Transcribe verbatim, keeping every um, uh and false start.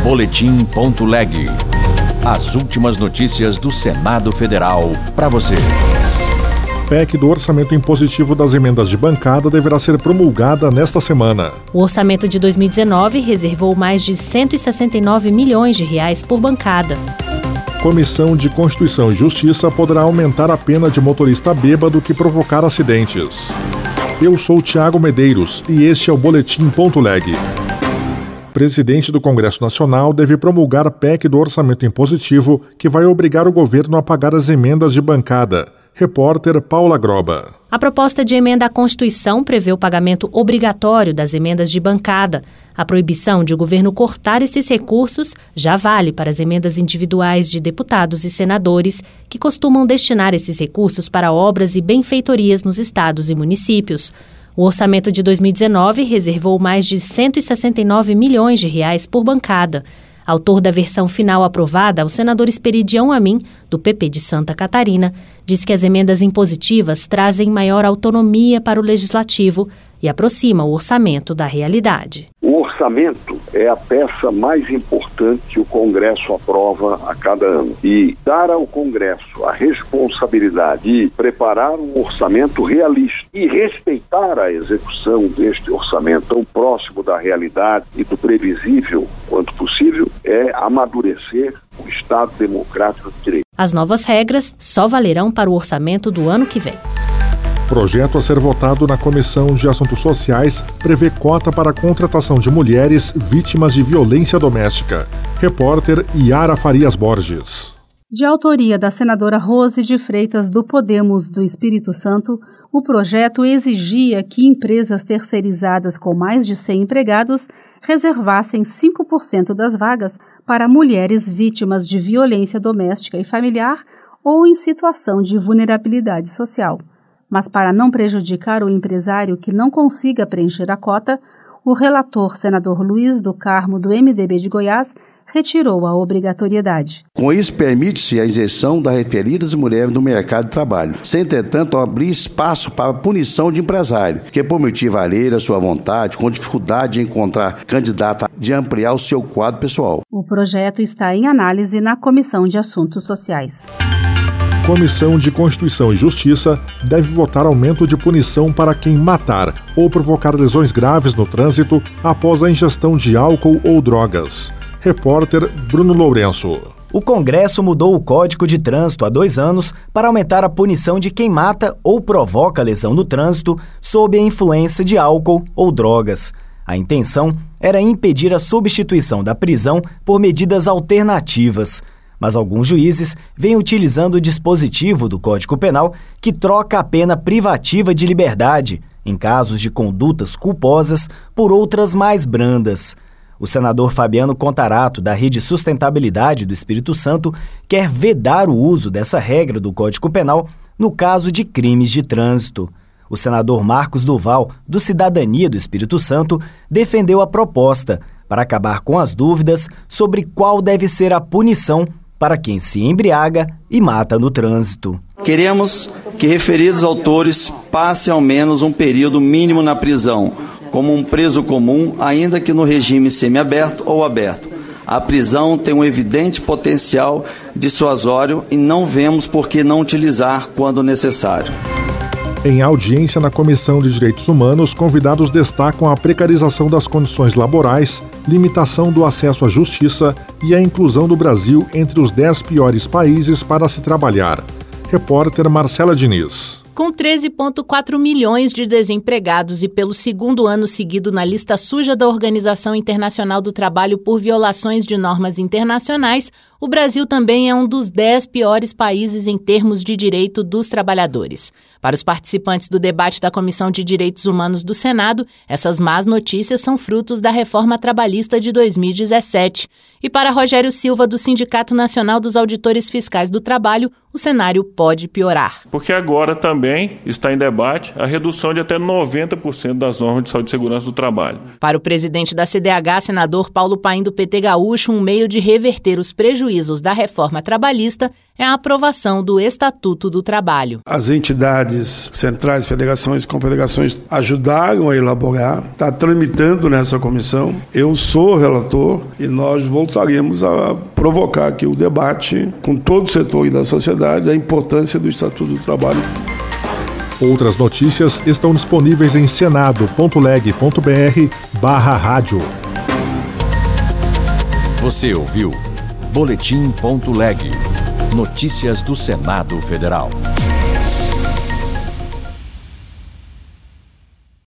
Boletim.leg. As últimas notícias do Senado Federal para você. P E C do orçamento impositivo das emendas de bancada deverá ser promulgada nesta semana. O orçamento de dois mil e dezenove reservou mais de cento e sessenta e nove milhões de reais por bancada. Comissão de Constituição e Justiça poderá aumentar a pena de motorista bêbado que provocar acidentes. Eu sou Tiago Medeiros e este é o Boletim.leg. Presidente do Congresso Nacional deve promulgar a P E C do orçamento impositivo que vai obrigar o governo a pagar as emendas de bancada. Repórter Paula Groba. A proposta de emenda à Constituição prevê o pagamento obrigatório das emendas de bancada. A proibição de o governo cortar esses recursos já vale para as emendas individuais de deputados e senadores, que costumam destinar esses recursos para obras e benfeitorias nos estados e municípios. O orçamento de dois mil e dezenove reservou mais de cento e sessenta e nove milhões de reais por bancada. Autor da versão final aprovada, o senador Esperidião Amin, do P P de Santa Catarina, diz que as emendas impositivas trazem maior autonomia para o legislativo e aproximam o orçamento da realidade. O orçamento é a peça mais importante que o Congresso aprova a cada ano. E dar ao Congresso a responsabilidade de preparar um orçamento realista e respeitar a execução deste orçamento tão próximo da realidade e do previsível quanto possível é amadurecer o Estado Democrático de Direito. As novas regras só valerão para o orçamento do ano que vem. Projeto a ser votado na Comissão de Assuntos Sociais prevê cota para a contratação de mulheres vítimas de violência doméstica. Repórter Yara Farias Borges. De autoria da senadora Rose de Freitas do Podemos do Espírito Santo, o projeto exigia que empresas terceirizadas com mais de cem empregados reservassem cinco por cento das vagas para mulheres vítimas de violência doméstica e familiar ou em situação de vulnerabilidade social. Mas para não prejudicar o empresário que não consiga preencher a cota, o relator senador Luiz do Carmo, do M D B de Goiás, retirou a obrigatoriedade. Com isso, permite-se a inserção das referidas mulheres no mercado de trabalho, sem, entretanto, abrir espaço para a punição de empresário, que por motivo alheio à sua vontade, com dificuldade de encontrar candidata, de ampliar o seu quadro pessoal. O projeto está em análise na Comissão de Assuntos Sociais. Comissão de Constituição e Justiça deve votar aumento de punição para quem matar ou provocar lesões graves no trânsito após a ingestão de álcool ou drogas. Repórter Bruno Lourenço. O Congresso mudou o Código de Trânsito há dois anos para aumentar a punição de quem mata ou provoca lesão no trânsito sob a influência de álcool ou drogas. A intenção era impedir a substituição da prisão por medidas alternativas. Mas alguns juízes vêm utilizando o dispositivo do Código Penal que troca a pena privativa de liberdade, em casos de condutas culposas, por outras mais brandas. O senador Fabiano Contarato, da Rede Sustentabilidade do Espírito Santo, quer vedar o uso dessa regra do Código Penal no caso de crimes de trânsito. O senador Marcos Duval, do Cidadania do Espírito Santo, defendeu a proposta para acabar com as dúvidas sobre qual deve ser a punição para quem se embriaga e mata no trânsito. Queremos que referidos autores passem ao menos um período mínimo na prisão, como um preso comum, ainda que no regime semiaberto ou aberto. A prisão tem um evidente potencial dissuasório e não vemos por que não utilizar quando necessário. Em audiência na Comissão de Direitos Humanos, convidados destacam a precarização das condições laborais, limitação do acesso à justiça e a inclusão do Brasil entre os dez piores países para se trabalhar. Repórter Marcela Diniz. Com treze vírgula quatro milhões de desempregados e pelo segundo ano seguido na lista suja da Organização Internacional do Trabalho por violações de normas internacionais, o Brasil também é um dos dez piores países em termos de direito dos trabalhadores. Para os participantes do debate da Comissão de Direitos Humanos do Senado, essas más notícias são frutos da reforma trabalhista de dois mil e dezessete. E para Rogério Silva, do Sindicato Nacional dos Auditores Fiscais do Trabalho, o cenário pode piorar. Porque agora também está em debate a redução de até noventa por cento das normas de saúde e segurança do trabalho. Para o presidente da C D H, senador Paulo Paim, do P T Gaúcho, um meio de reverter os prejuízos prejuízos da reforma trabalhista é a aprovação do Estatuto do Trabalho. As entidades centrais, federações, confederações ajudaram a elaborar, está tramitando nessa comissão. Eu sou relator e nós voltaremos a provocar aqui o debate com todo o setor e da sociedade a importância do Estatuto do Trabalho. Outras notícias estão disponíveis em senado ponto leg ponto br barra rádio. Você ouviu Boletim ponto leg. Notícias do Senado Federal.